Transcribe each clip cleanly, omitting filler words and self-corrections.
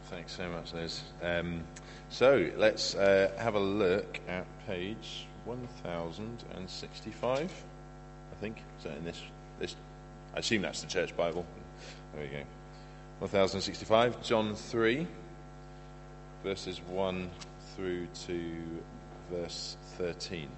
Thanks so much, Liz. So let's have a look at page 1065, I think. So in this, I assume that's the church Bible. There we go. 1065, John 3, verses 1 through to verse 13.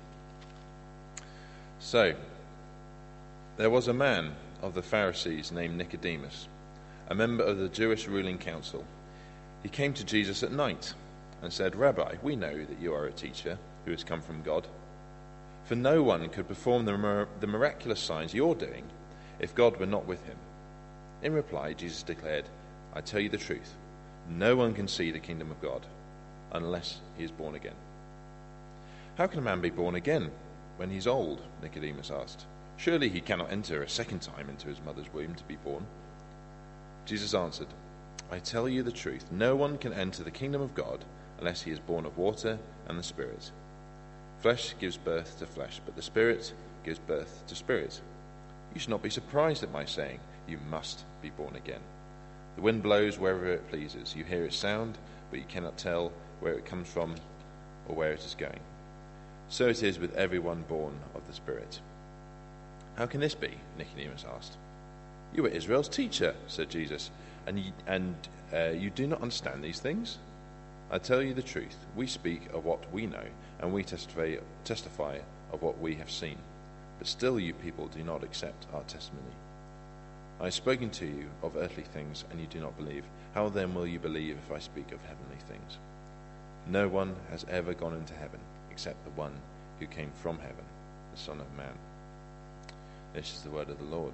So, there was a man of the Pharisees named Nicodemus, a member of the Jewish ruling council. He came to Jesus at night and said, "Rabbi, we know that you are a teacher who has come from God. For no one could perform the miraculous signs you're doing if God were not with him." In reply, Jesus declared, "I tell you the truth, no one can see the kingdom of God unless he is born again." "How can a man be born again when he's old?" Nicodemus asked. "Surely he cannot enter a second time into his mother's womb to be born." Jesus answered, "I tell you the truth, no one can enter the kingdom of God unless he is born of water and the Spirit. Flesh gives birth to flesh, but the Spirit gives birth to spirit. You should not be surprised at my saying, 'You must be born again.' The wind blows wherever it pleases. You hear its sound, but you cannot tell where it comes from or where it is going. So it is with everyone born of the Spirit." "How can this be?" Nicodemus asked. "You are Israel's teacher," said Jesus, and you do not understand these things? I tell you the truth, we speak of what we know, and we testify of what we have seen. But still you people do not accept our testimony. I have spoken to you of earthly things, and you do not believe. How then will you believe if I speak of heavenly things? No one has ever gone into heaven except the one who came from heaven, the Son of Man. This is the word of the Lord.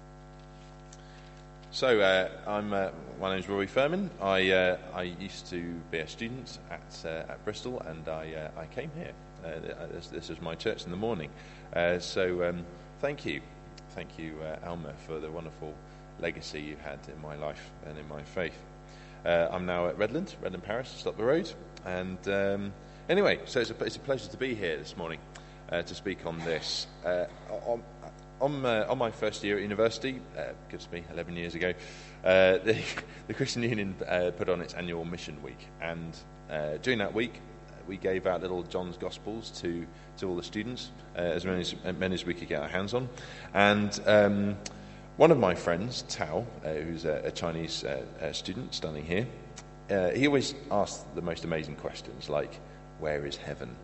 So, my name's Rory Furman. I used to be a student at Bristol, and I came here. This is my church in the morning. So thank you, Alma, for the wonderful legacy you had in my life and in my faith. I'm now at Redland Parish, just up the road. And anyway, so it's a pleasure to be here this morning to speak on this. On my first year at university, gives me 11 years ago, the Christian Union put on its annual mission week, and during that week we gave out little John's Gospels to all the students, as many as we could get our hands on. And one of my friends, Tao, who's a Chinese student studying here, he always asked the most amazing questions, like, "Where is heaven?"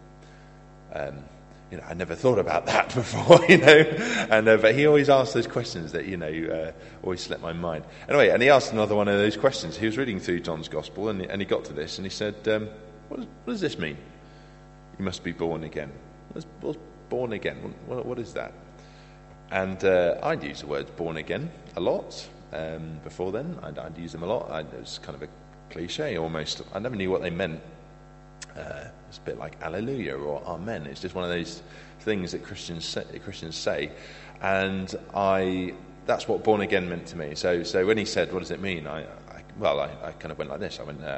I never thought about that before, and but he always asked those questions that, always slipped my mind. Anyway, and he asked another one of those questions. He was reading through John's Gospel, and he got to this, and he said, what does this mean? You must be born again. What's born again? What is that? And I'd used the words born again a lot before then. I'd use them a lot. It was kind of a cliche almost. I never knew what they meant. It's a bit like Alleluia or Amen. It's just one of those things that Christians say, and that's what born again meant to me. So when he said, "What does it mean?" I kind of went like this. I went,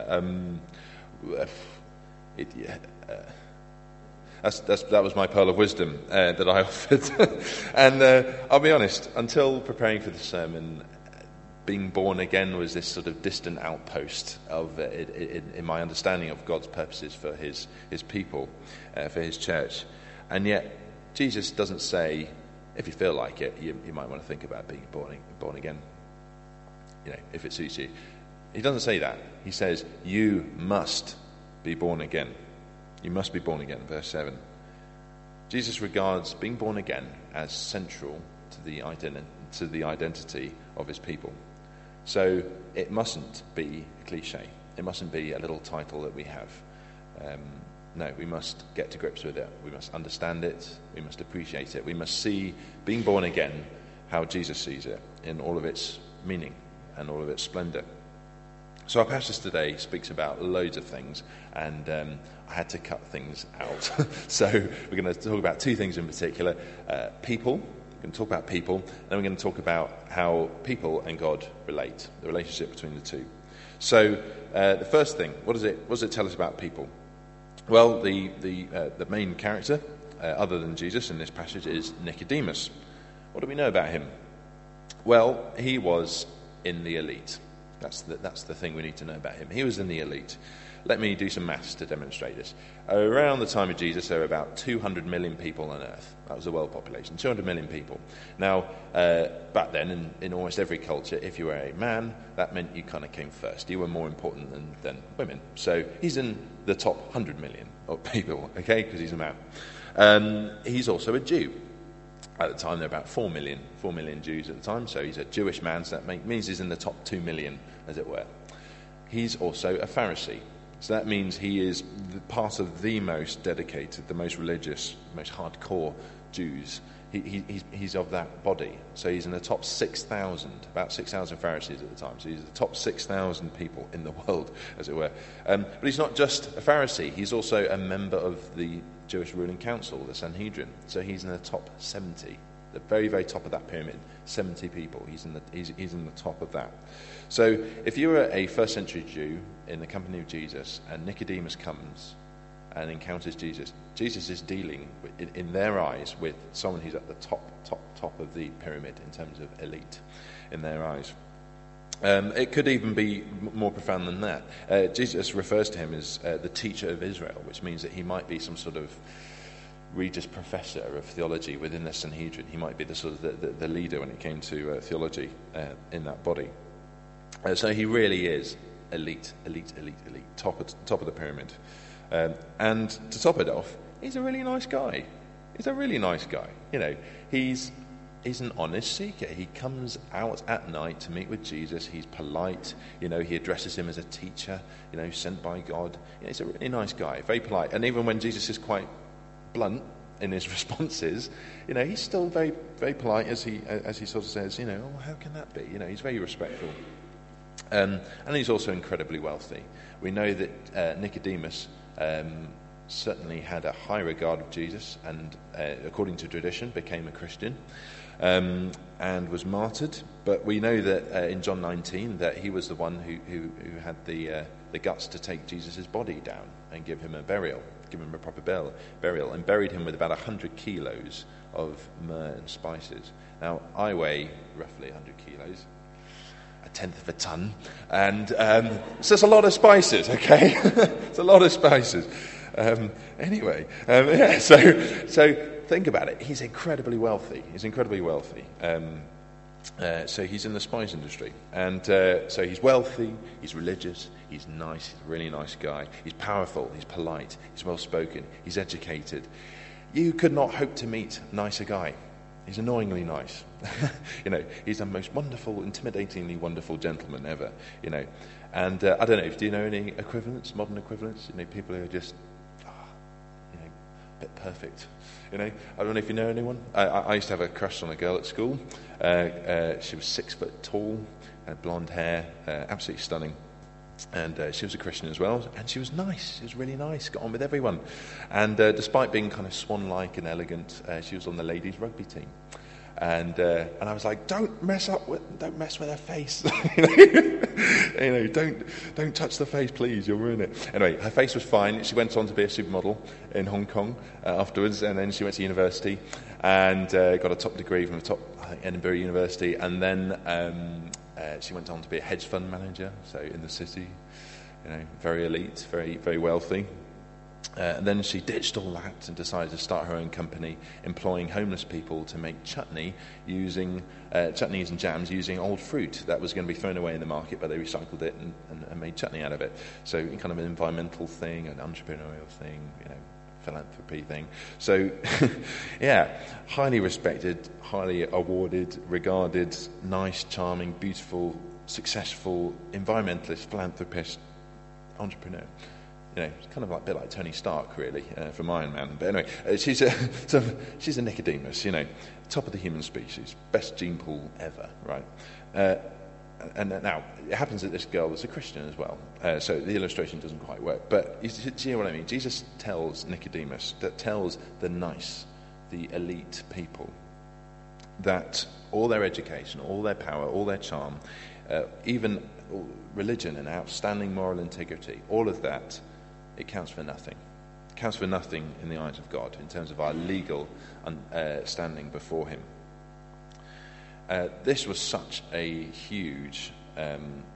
that was my pearl of wisdom that I offered. And I'll be honest, until preparing for the sermon, being born again was this sort of distant outpost of in my understanding of God's purposes for his people, for his church. And yet Jesus doesn't say, if you feel like it, you might want to think about being born again, if it suits you. He doesn't say that. He says, you must be born again. You must be born again, verse 7. Jesus regards being born again as central to the identity of his people. So it mustn't be a cliche. It mustn't be a little title that we have. No, we must get to grips with it. We must understand it. We must appreciate it. We must see being born again how Jesus sees it in all of its meaning and all of its splendor. So our passage today speaks about loads of things, and I had to cut things out. So we're going to talk about two things in particular. People. We're going to talk about people, and we're going to talk about how people and God relate, the relationship between the two. So the first thing, what does it tell us about people? Well, the main character, other than Jesus in this passage, is Nicodemus. What do we know about him? Well, he was in the elite. That's the thing we need to know about him. He was in the elite. Let me do some maths to demonstrate this. Around the time of Jesus, there were about 200 million people on earth. That was the world population, 200 million people. Now, back then, in almost every culture, if you were a man, that meant you kind of came first. You were more important than women. So he's in the top 100 million of people, okay, because he's a man. He's also a Jew. At the time, there were about 4 million Jews at the time, so he's a Jewish man, so that means he's in the top 2 million, as it were. He's also a Pharisee. So that means he is part of the most dedicated, the most religious, most hardcore Jews. He's of that body. So he's in the top 6,000, about 6,000 Pharisees at the time. So he's the top 6,000 people in the world, as it were. But he's not just a Pharisee. He's also a member of the Jewish ruling council, the Sanhedrin. So he's in the top 70, the very, very top of that pyramid. 70 people. He's in the top of that. So if you were a first century Jew in the company of Jesus, and Nicodemus comes and encounters Jesus, Jesus is dealing in their eyes with someone who's at the top of the pyramid in terms of elite in their eyes. It could even be more profound than that. Jesus refers to him as the teacher of Israel, which means that he might be some sort of Regius Professor of theology within the Sanhedrin. He might be the sort of the leader when it came to theology in that body. So he really is elite, top of the pyramid. And to top it off, he's a really nice guy. You know, he's an honest seeker. He comes out at night to meet with Jesus. He's polite. You know, he addresses him as a teacher, you know, sent by God. You know, he's a really nice guy, very polite. And even when Jesus is quite blunt in his responses, you know, he's still very, very polite as he sort of says, you know, oh, how can that be? You know, he's very respectful. And he's also incredibly wealthy. We know that Nicodemus certainly had a high regard of Jesus and, according to tradition, became a Christian and was martyred. But we know that in John 19 that he was the one who had the guts to take Jesus' body down and give him a proper burial, and buried him with about 100 kilos of myrrh and spices. Now, I weigh roughly 100 kilos. A tenth of a ton, and so it's a lot of spices, okay? It's a lot of spices. Anyway, so think about it. He's incredibly wealthy. So he's in the spice industry, and so he's wealthy, he's religious, he's nice, he's a really nice guy. He's powerful, he's polite, he's well-spoken, he's educated. You could not hope to meet a nicer guy. He's annoyingly nice. You know, he's the most wonderful, intimidatingly wonderful gentleman ever, you know. And I don't know, do you know any equivalents, modern equivalents? You know, people who are just, you know, a bit perfect. You know, I don't know if you know anyone. I used to have a crush on a girl at school. She was 6 foot tall, had blonde hair, absolutely stunning. And she was a Christian as well, and she was nice. She was really nice, got on with everyone. And despite being kind of swan-like and elegant, she was on the ladies' rugby team. And I was like, don't mess with her face. You know, don't touch the face, please. You'll ruin it. Anyway, her face was fine. She went on to be a supermodel in Hong Kong afterwards, and then she went to university and got a top degree from Edinburgh University, and then she went on to be a hedge fund manager, so in the city, you know, very elite, very, very wealthy. And then she ditched all that and decided to start her own company, employing homeless people to make chutneys and jams using old fruit that was going to be thrown away in the market, but they recycled it and made chutney out of it. So kind of an environmental thing, an entrepreneurial thing, you know, philanthropy thing. So, yeah, highly respected, highly awarded, regarded, nice, charming, beautiful, successful environmentalist, philanthropist, entrepreneur. You know, it's kind of a bit like Tony Stark, really, from Iron Man. But anyway, she's a Nicodemus, you know, top of the human species, best gene pool ever, right? And now, it happens that this girl was a Christian as well, so the illustration doesn't quite work. But you see what I mean? Jesus tells Nicodemus, that tells the nice, the elite people, that all their education, all their power, all their charm, even religion and outstanding moral integrity, all of that, it counts for nothing. It counts for nothing in the eyes of God in terms of our legal standing before him. This was such a huge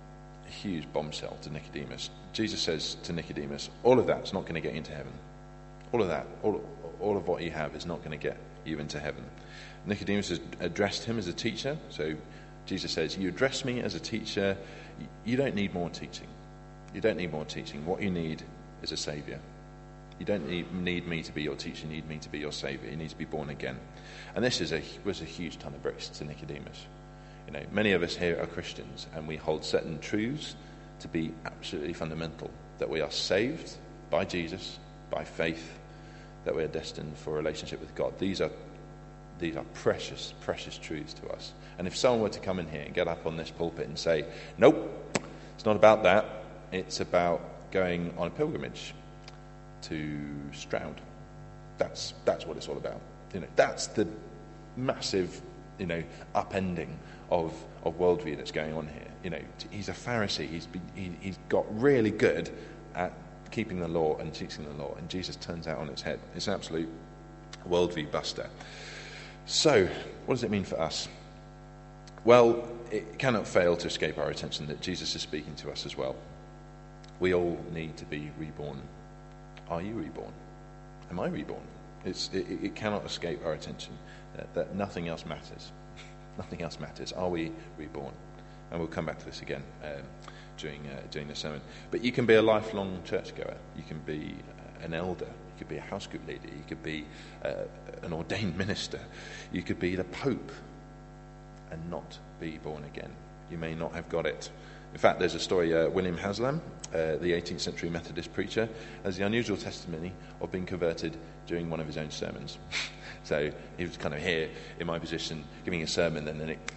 a huge bombshell to Nicodemus. Jesus says to Nicodemus, all of that's not going to get you into heaven. All of that, all of what you have is not going to get you into heaven. Nicodemus has addressed him as a teacher. So Jesus says, you address me as a teacher. You don't need more teaching. You don't need more teaching. What you need is a saviour. You don't need me to be your teacher. You need me to be your saviour. You need to be born again. And this was a huge ton of bricks to Nicodemus. Many of us here are Christians, and we hold certain truths to be absolutely fundamental. That we are saved by Jesus, by faith, that we are destined for a relationship with God. These are precious, precious truths to us. And if someone were to come in here and get up on this pulpit and say, nope, it's not about that. It's about going on a pilgrimage to Stroud. That's what it's all about. That's the massive, upending of worldview that's going on here. He's a Pharisee. He's got really good at keeping the law and teaching the law, and Jesus turns out on its head. It's an absolute worldview buster. So, what does it mean for us? Well, it cannot fail to escape our attention that Jesus is speaking to us as well. We all need to be reborn. Are you reborn? Am I reborn? It cannot escape our attention that nothing else matters. Nothing else matters. Are we reborn? And we'll come back to this again during the sermon. But you can be a lifelong churchgoer. You can be an elder. You could be a house group leader. You could be an ordained minister. You could be the Pope and not be born again. You may not have got it. In fact, there's a story, William Haslam, the 18th century Methodist preacher, has the unusual testimony of being converted during one of his own sermons. So he was kind of here in my position giving a sermon, and then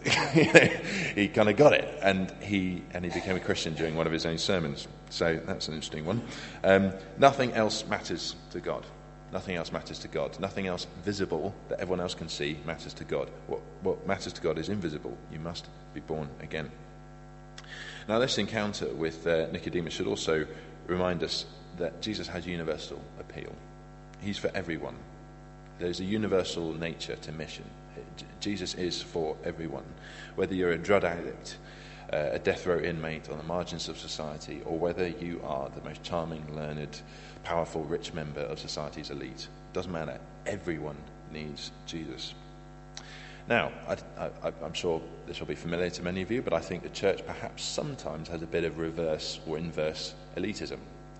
he kind of got it, and he became a Christian during one of his own sermons. So that's an interesting one. Nothing else matters to God. Nothing else matters to God. Nothing else visible that everyone else can see matters to God. What matters to God is invisible. You must be born again. Now, this encounter with Nicodemus should also remind us that Jesus has universal appeal. He's for everyone. There's a universal nature to mission. Jesus is for everyone. Whether you're a drug addict, a death row inmate on the margins of society, or whether you are the most charming, learned, powerful, rich member of society's elite, doesn't matter. Everyone needs Jesus. Now, I'm sure this will be familiar to many of you, but I think the church perhaps sometimes has a bit of reverse or inverse elitism.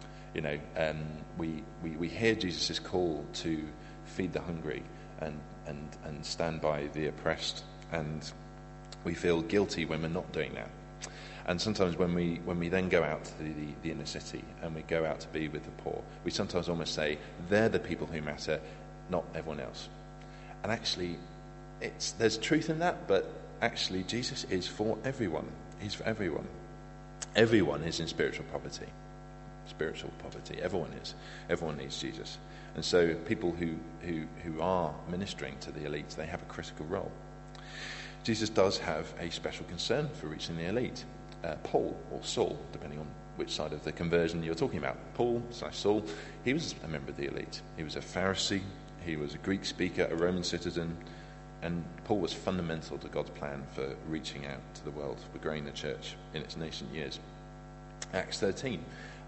We hear Jesus' call to feed the hungry and stand by the oppressed, and we feel guilty when we're not doing that. And sometimes when we then go out to the inner city and we go out to be with the poor, we sometimes almost say they're the people who matter, not everyone else. And actually, there's truth in that, but actually Jesus is for everyone. He's for everyone. Everyone is in spiritual poverty. Spiritual poverty. Everyone is. Everyone needs Jesus. And so people who are ministering to the elite, they have a critical role. Jesus does have a special concern for reaching the elite. Paul, or Saul, depending on which side of the conversion you're talking about. Saul, he was a member of the elite. He was a Pharisee. He was a Greek speaker, a Roman citizen. And Paul was fundamental to God's plan for reaching out to the world, for growing the church in its nascent years. Acts 13.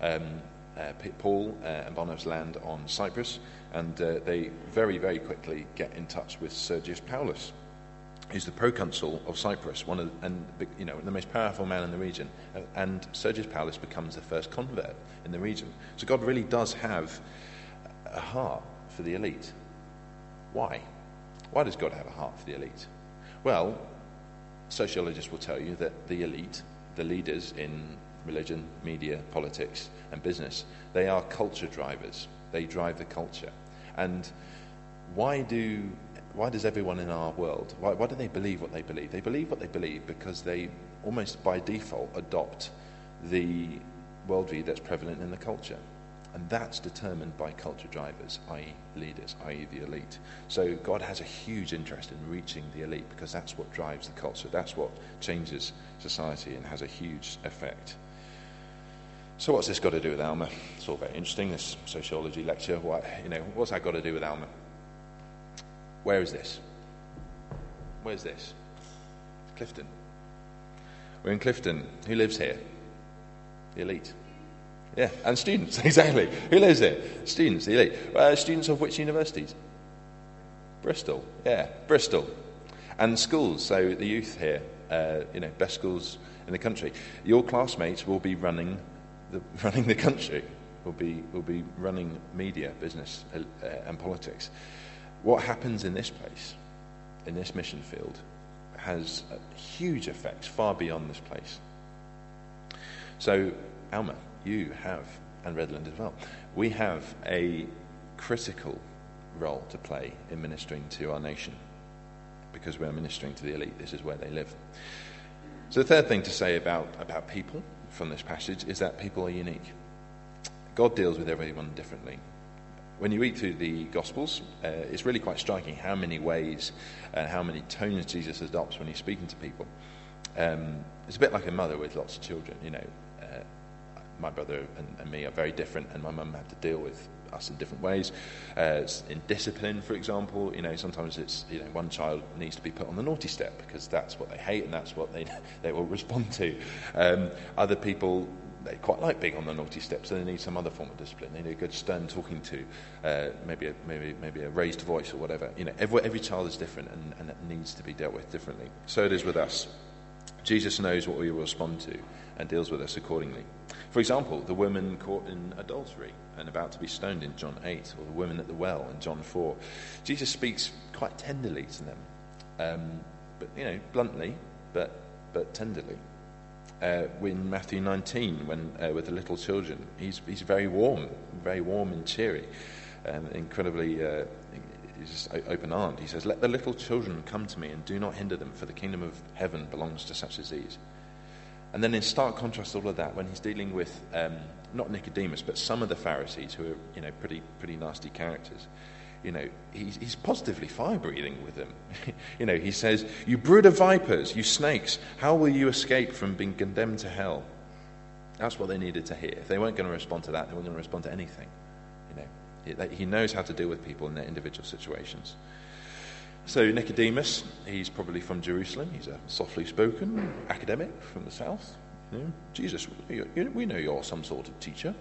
Paul and Barnabas land on Cyprus, and they very, very quickly get in touch with Sergius Paulus, who's the proconsul of Cyprus, the most powerful man in the region. And Sergius Paulus becomes the first convert in the region. So God really does have a heart for the elite. Why? Why does God have a heart for the elite? Well, sociologists will tell you that the elite, the leaders in religion, media, politics, and business, they are culture drivers. They drive the culture. And why does everyone in our world, why do they believe what they believe? They believe what they believe because they almost by default adopt the worldview that's prevalent in the culture. And that's determined by culture drivers, i.e. leaders, i.e. the elite. So God has a huge interest in reaching the elite because that's what drives the culture. That's what changes society and has a huge effect. So what's this got to do with Alma? It's all very interesting, this sociology lecture. What's that got to do with Alma? Where is this? Where's this? Clifton. We're in Clifton. Who lives here? The elite. Yeah, and students, exactly. Who lives here? Students, the elite. Students of which universities? Bristol, yeah, Bristol. And schools, so the youth here, best schools in the country. Your classmates will be running the country, will be running media, business, and politics. What happens in this place, in this mission field, has huge effects far beyond this place. So, Alma, you have, and Redland as well, we have a critical role to play in ministering to our nation, because we're ministering to the elite. This is where they live. So the third thing to say about people from this passage is that people are unique. God deals with everyone differently. When you read through the Gospels, it's really quite striking how many ways and how many tones Jesus adopts when he's speaking to people. It's a bit like a mother with lots of children. My brother and me are very different, and my mum had to deal with us in different ways. In discipline, for example, sometimes it's one child needs to be put on the naughty step because that's what they hate and that's what they will respond to. Other people, they quite like being on the naughty step, so they need some other form of discipline. They need a good stern talking to, maybe a raised voice or whatever. Every child is different, and it needs to be dealt with differently. So it is with us. Jesus knows what we will respond to and deals with us accordingly. For example, the woman caught in adultery and about to be stoned in John 8, or the woman at the well in John 4. Jesus speaks quite tenderly to them, but bluntly, but tenderly. In Matthew 19, when with the little children, he's very warm and cheery, incredibly. He's just open-armed. He says, "Let the little children come to me, and do not hinder them, for the kingdom of heaven belongs to such as these." And then in stark contrast to all of that, when he's dealing with not Nicodemus, but some of the Pharisees who are pretty nasty characters, he's positively fire-breathing with them. He says, "You brood of vipers, you snakes, how will you escape from being condemned to hell?" That's what they needed to hear. If they weren't going to respond to that, they weren't going to respond to anything. He knows how to deal with people in their individual situations. So Nicodemus, he's probably from Jerusalem. He's a softly spoken academic from the south. Jesus, we know you're some sort of teacher.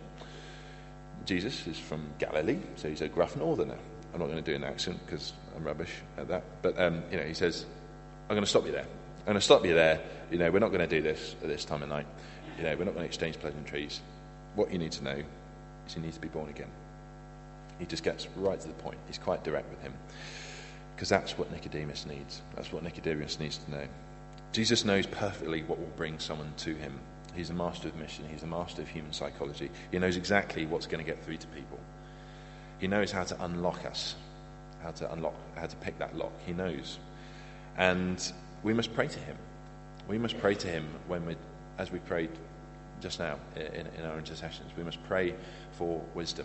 Jesus is from Galilee, so he's a gruff northerner. I'm not going to do an accent because I'm rubbish at that. But, he says, I'm going to stop you there. I'm going to stop you there. We're not going to do this at this time of night. We're not going to exchange pleasantries. What you need to know is you need to be born again. He just gets right to the point. He's quite direct with him. Because that's what Nicodemus needs. That's what Nicodemus needs to know. Jesus knows perfectly what will bring someone to him. He's a master of mission. He's a master of human psychology. He knows exactly what's going to get through to people. He knows how to unlock us, how to pick that lock. He knows. And we must pray to him. We must pray to him as we prayed just now in our intercessions. We must pray for wisdom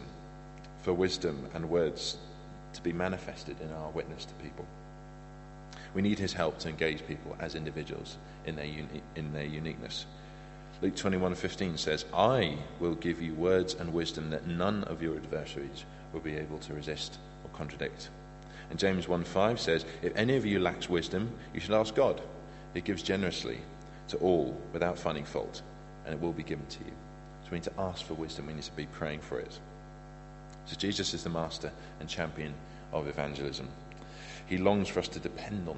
and words to be manifested in our witness to people. We need his help to engage people as individuals in their uniqueness. Luke 21:15 says, "I will give you words and wisdom that none of your adversaries will be able to resist or contradict." And James 1:5 says, "If any of you lacks wisdom, you should ask God. He gives generously to all without finding fault, and it will be given to you." So we need to ask for wisdom. We need to be praying for it. So Jesus is the master and champion of evangelism. He longs for us to depend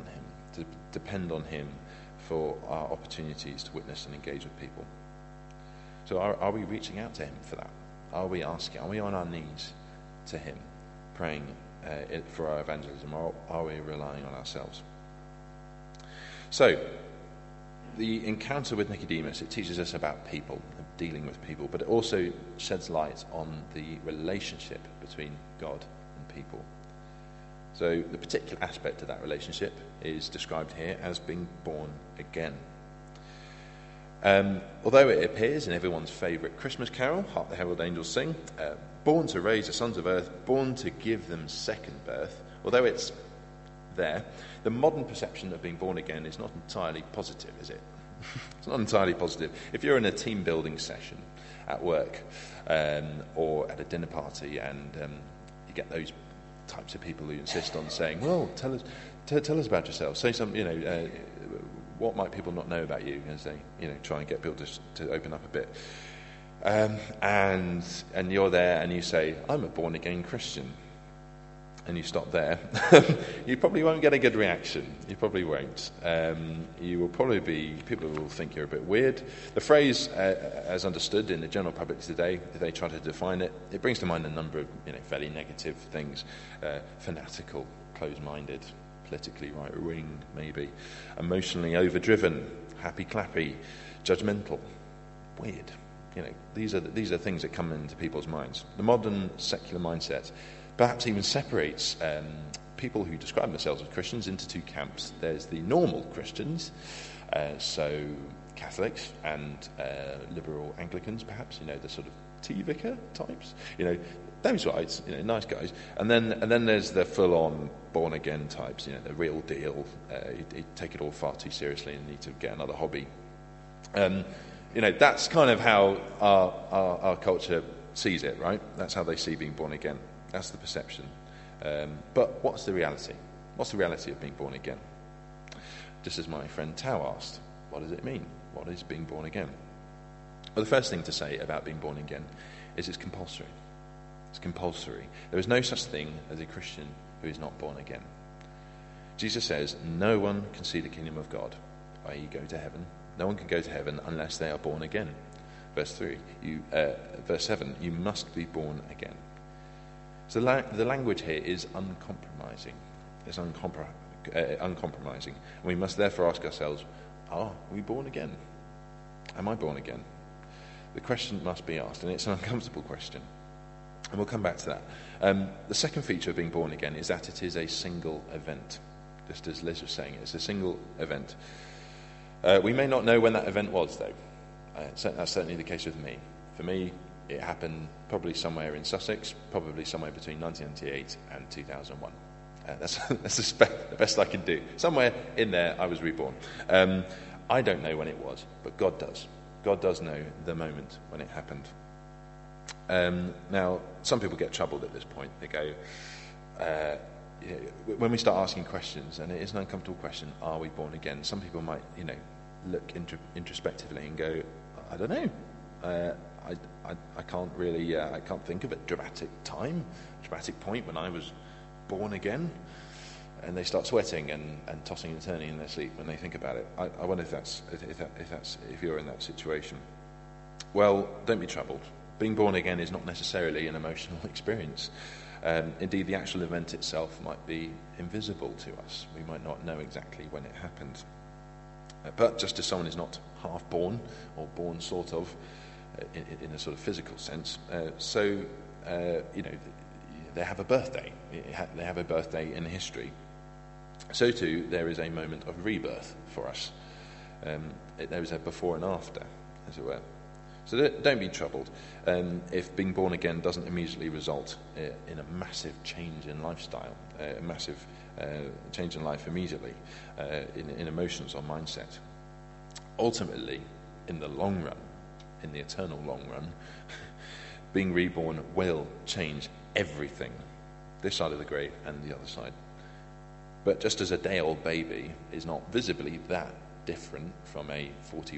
on him for our opportunities to witness and engage with people. So are we reaching out to him for that? Are we asking? Are we on our knees to him, praying for our evangelism, or are we relying on ourselves? So, the encounter with Nicodemus, it teaches us about people, dealing with people, but it also sheds light on the relationship between God and people. So the particular aspect of that relationship is described here as being born again. Although it appears in everyone's favourite Christmas carol, Hark the Herald Angels Sing, born to raise the sons of earth, born to give them second birth, although it's there, the modern perception of being born again is not entirely positive, is it? It's not entirely positive. If you're in a team building session at work or at a dinner party and you get those types of people who insist on saying, "Well, tell us about yourself. Say some, what might people not know about you?" And say, try and get people to open up a bit. And you're there and you say, I'm a born-again Christian. And you stop there, you probably won't get a good reaction. You probably won't. You will probably people will think you're a bit weird. The phrase, as understood in the general public today, if they try to define it, it brings to mind a number of fairly negative things. Fanatical, closed-minded, politically right-wing, maybe. Emotionally overdriven, happy-clappy, judgmental, weird. These are things that come into people's minds. The modern secular mindset perhaps even separates people who describe themselves as Christians into two camps. There's the normal Christians, so Catholics and liberal Anglicans, perhaps, the sort of tea vicar types, those guys, nice guys. And then there's the full-on born-again types, the real deal. You take it all far too seriously and need to get another hobby. That's kind of how our culture sees it, right? That's how they see being born again. That's the perception. But what's the reality? What's the reality of being born again? Just as my friend Tao asked, what does it mean? What is being born again? Well, the first thing to say about being born again is it's compulsory. It's compulsory. There is no such thing as a Christian who is not born again. Jesus says, no one can see the kingdom of God, i.e. go to heaven. No one can go to heaven unless they are born again. Verse 7, you must be born again. So the language here is uncompromising. It's uncompromising. And we must therefore ask ourselves, are we born again? Am I born again? The question must be asked, and it's an uncomfortable question. And we'll come back to that. The second feature of being born again is that it is a single event. Just as Liz was saying, it's a single event. We may not know when that event was, though. That's certainly the case with me. For me, it happened probably somewhere in Sussex, probably somewhere between 1998 and 2001. That's the best I can do. Somewhere in there, I was reborn. I don't know when it was, but God does. God does know the moment when it happened. Now, some people get troubled at this point. They go, when we start asking questions, and it is an uncomfortable question, are we born again? Some people might, look introspectively and go, I don't know. I can't really, I can't think of a dramatic point when I was born again. And they start sweating and tossing and turning in their sleep when they think about it. I wonder if you're in that situation. Well, don't be troubled. Being born again is not necessarily an emotional experience. Indeed, the actual event itself might be invisible to us. We might not know exactly when it happened. But just as someone is not half born, or born sort of, in a sort of physical sense, so they have a birthday. They have a birthday in history. So too, there is a moment of rebirth for us. There is a before and after, as it were. So don't be troubled if being born again doesn't immediately result in a massive change in lifestyle, a massive change in life immediately, in emotions or mindset. Ultimately, in the long run, in the eternal long run, being reborn will change everything, this side of the grave and the other side. But just as a day-old baby is not visibly that different from a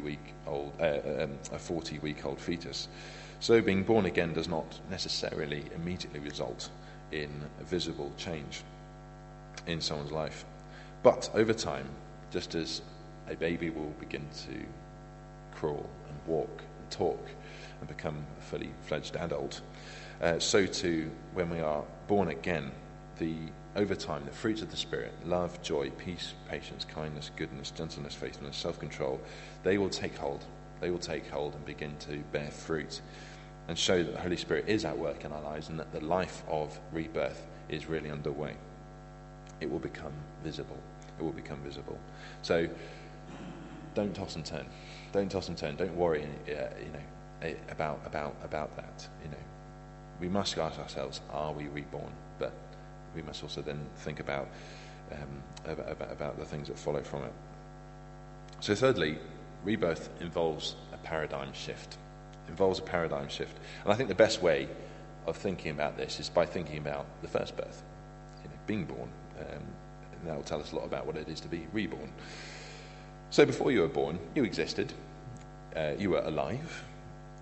40-week-old fetus, so being born again does not necessarily immediately result in a visible change in someone's life. But over time, just as a baby will begin to crawl and walk and talk and become a fully fledged adult, so too when we are born again, over time, the fruits of the Spirit, love, joy, peace, patience, kindness, goodness, gentleness, faithfulness, self-control, they will take hold. They will take hold and begin to bear fruit and show that the Holy Spirit is at work in our lives and that the life of rebirth is really underway. It will become visible. It will become visible. So don't toss and turn. Don't toss and turn. Don't worry, about that. We must ask ourselves, are we reborn? But we must also then think about the things that follow from it. So thirdly, rebirth involves a paradigm shift. And I think the best way of thinking about this is by thinking about the first birth, being born. And that will tell us a lot about what it is to be reborn. So before you were born, you existed. You were alive.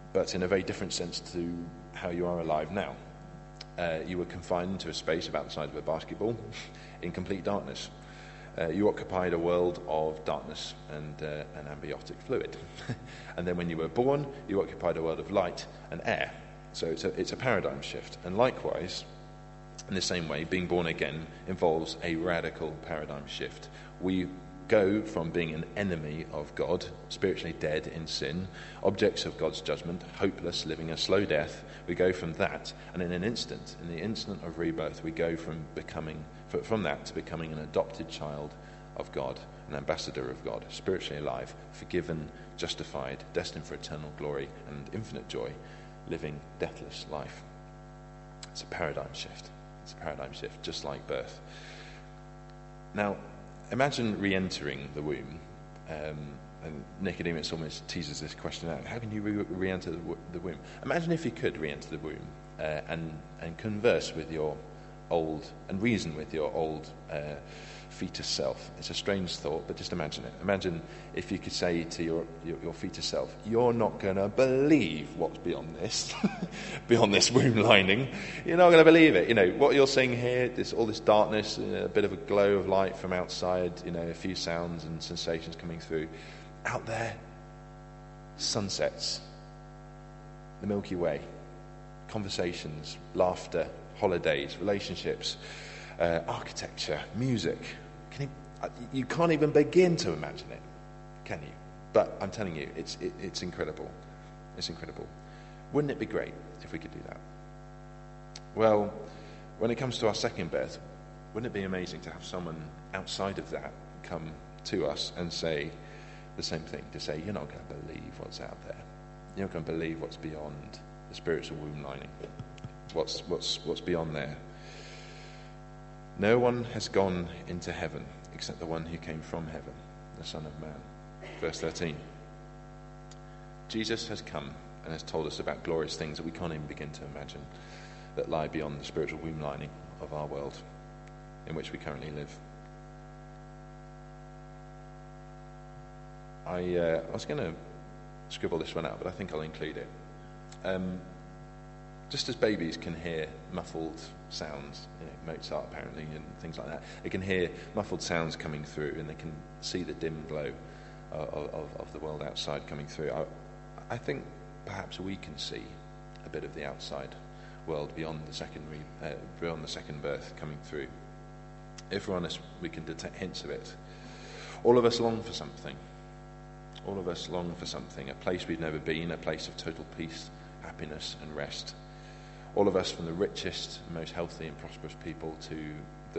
but in a very different sense to how you are alive now. You were confined into a space about the size of a basketball in complete darkness. You occupied a world of darkness and amniotic fluid. And then when you were born, you occupied a world of light and air. So it's a paradigm shift. And likewise, in the same way, being born again involves a radical paradigm shift. We go from being an enemy of God, spiritually dead in sin, objects of God's judgment, hopeless, living a slow death. We go from that, and in the instant of rebirth, we go from that to becoming an adopted child of God, an ambassador of God, spiritually alive, forgiven, justified, destined for eternal glory and infinite joy, living deathless life. It's a paradigm shift. It's a paradigm shift, just like birth. Now, imagine re-entering the womb, and Nicodemus almost teases this question out. How can you re-enter the womb? Imagine if you could re-enter the womb and converse with your old, and reason with your old fetus self. It's a strange thought, but just imagine it. Imagine if you could say to your fetus self, you're not going to believe what's beyond this, beyond this womb lining. You're not going to believe it. You know, what you're seeing here, all this darkness, a bit of a glow of light from outside, a few sounds and sensations coming through. Out there, sunsets, the Milky Way, conversations, laughter, holidays, relationships, architecture, music. You can't even begin to imagine it, can you? But I'm telling you, it's incredible. It's incredible. Wouldn't it be great if we could do that? Well, when it comes to our second birth, wouldn't it be amazing to have someone outside of that come to us and say the same thing, to say, you're not going to believe what's out there. You're not going to believe what's beyond the spiritual womb lining. What's beyond there. No one has gone into heaven except the one who came from heaven, the Son of Man. Verse 13. Jesus has come and has told us about glorious things that we can't even begin to imagine, that lie beyond the spiritual womb lining of our world in which we currently live. I was going to scribble this one out, but I think I'll include it. Just as babies can hear muffled sounds, Mozart apparently and things like that, they can hear muffled sounds coming through and they can see the dim glow of the world outside coming through. I think perhaps we can see a bit of the outside world beyond the second birth coming through. If we're honest, we can detect hints of it. All of us long for something. All of us long for something, a place we've never been, a place of total peace, happiness and rest. All of us, from the richest, most healthy and prosperous people to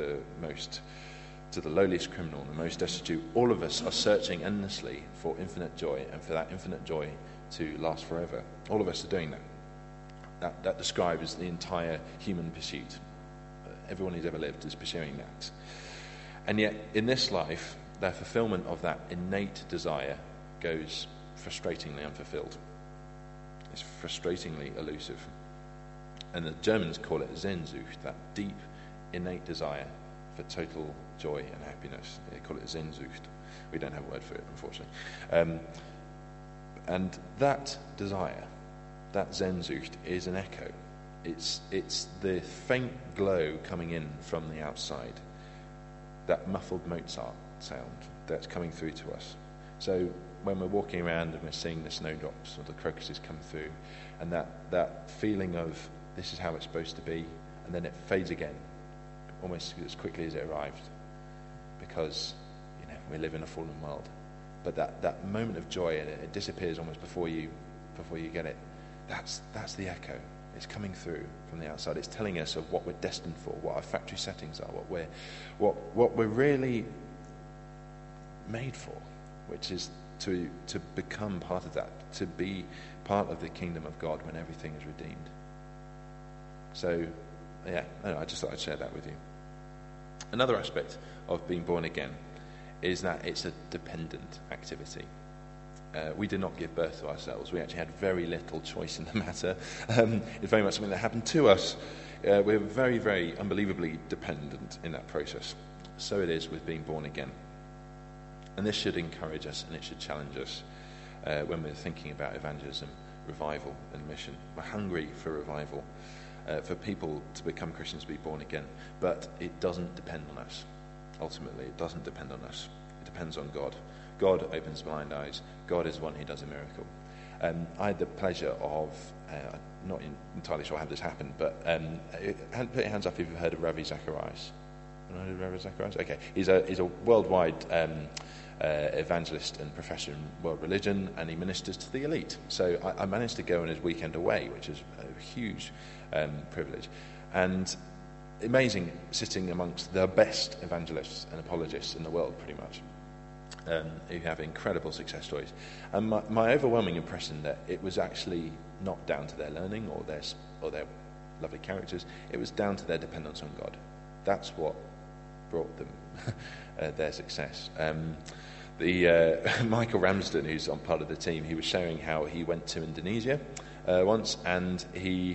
the lowliest criminal and the most destitute, all of us are searching endlessly for infinite joy and for that infinite joy to last forever. All of us are doing that. That describes the entire human pursuit. Everyone who's ever lived is pursuing that. And yet, in this life, the fulfillment of that innate desire goes frustratingly unfulfilled. It's frustratingly elusive. And the Germans call it Sehnsucht, that deep, innate desire for total joy and happiness. They call it Sehnsucht. We don't have a word for it, unfortunately. And that desire, that Sehnsucht, is an echo. It's the faint glow coming in from the outside, that muffled Mozart sound that's coming through to us. So when we're walking around and we're seeing the snowdrops or the crocuses come through, and that feeling of this is how it's supposed to be, and then it fades again, almost as quickly as it arrived, because we live in a fallen world. But that moment of joy, it disappears almost before you get it. That's the echo. It's coming through from the outside. It's telling us of what we're destined for, what our factory settings are, what we're really made for, which is to become part of that, to be part of the kingdom of God when everything is redeemed. So, I just thought I'd share that with you. Another aspect of being born again is that it's a dependent activity. We did not give birth to ourselves. We actually had very little choice in the matter. It's very much something that happened to us. We're very, very unbelievably dependent in that process. So it is with being born again. And this should encourage us and it should challenge us when we're thinking about evangelism, revival and mission. We're hungry for revival, for people to become Christians, to be born again. But it doesn't depend on us. Ultimately, it doesn't depend on us. It depends on God. God opens blind eyes. God is the one who does a miracle. I had the pleasure of, not entirely sure how this happened, but put your hands up if you've heard of Ravi Zacharias. Heard of Ravi Zacharias? Okay, he's a worldwide evangelist and professor in world religion, and he ministers to the elite. So I managed to go on his weekend away, which is a huge privilege, and amazing sitting amongst the best evangelists and apologists in the world, pretty much. Who have incredible success stories. And my overwhelming impression that it was actually not down to their learning or their lovely characters, it was down to their dependence on God. That's what brought them their success. Michael Ramsden, who's on part of the team, he was sharing how he went to Indonesia once, and he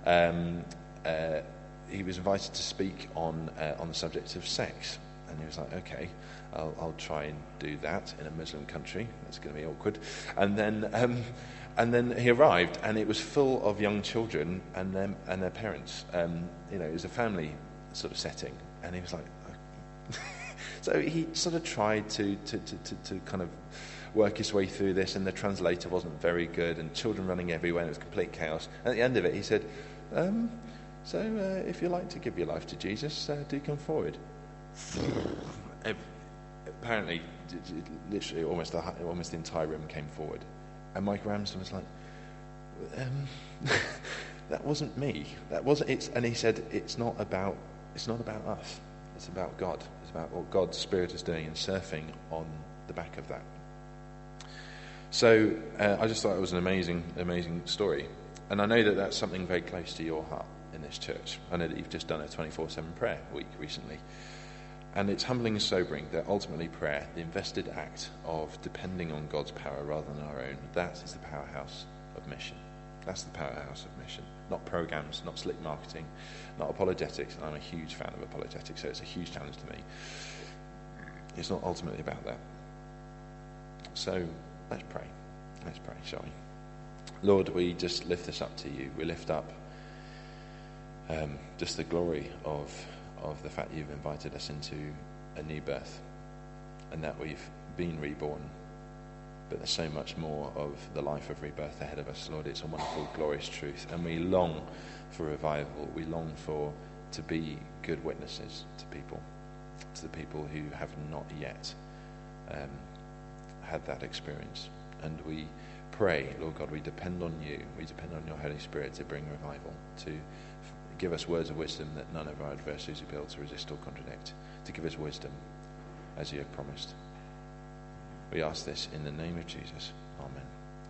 was invited to speak on the subject of sex. And he was like, okay, I'll try and do that in a Muslim country. That's going to be awkward. And then he arrived, and it was full of young children and their parents. It was a family sort of setting. And he was like, so he sort of tried to kind of work his way through this, and the translator wasn't very good, and children running everywhere, and it was complete chaos. And at the end of it, he said, if you'd like to give your life to Jesus, do come forward. Apparently, literally almost the entire room came forward, and Mike Ramsden was like, "That wasn't me. That wasn't it." And he said, "It's not about us. It's about God. It's about what God's Spirit is doing and surfing on the back of that." So I just thought it was an amazing story, and I know that that's something very close to your heart in this church. I know that you've just done a 24/7 prayer week recently. And it's humbling and sobering that ultimately prayer, the invested act of depending on God's power rather than our own, that is the powerhouse of mission. That's the powerhouse of mission. Not programs, not slick marketing, not apologetics. And I'm a huge fan of apologetics, so it's a huge challenge to me. It's not ultimately about that. So let's pray. Let's pray, shall we? Lord, we just lift this up to you. We lift up just the glory of the fact that you've invited us into a new birth and that we've been reborn, but there's so much more of the life of rebirth ahead of us. Lord, it's a wonderful, glorious truth, and we long for revival. We long to be good witnesses to the people who have not yet had that experience. And we pray, Lord God, we depend on you, we depend on your Holy Spirit to bring revival, to give us words of wisdom that none of our adversaries will be able to resist or contradict, to give us wisdom as you have promised. We ask this in the name of Jesus. Amen.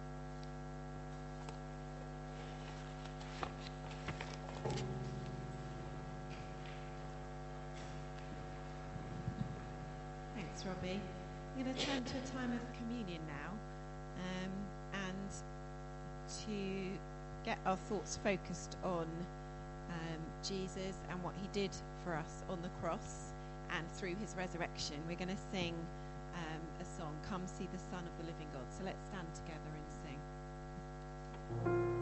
Thanks, Robbie. I'm going to turn to a time of communion now, and to get our thoughts focused on Jesus and what he did for us on the cross and through his resurrection. We're going to sing a song, Come See the Son of the Living God. So let's stand together and sing.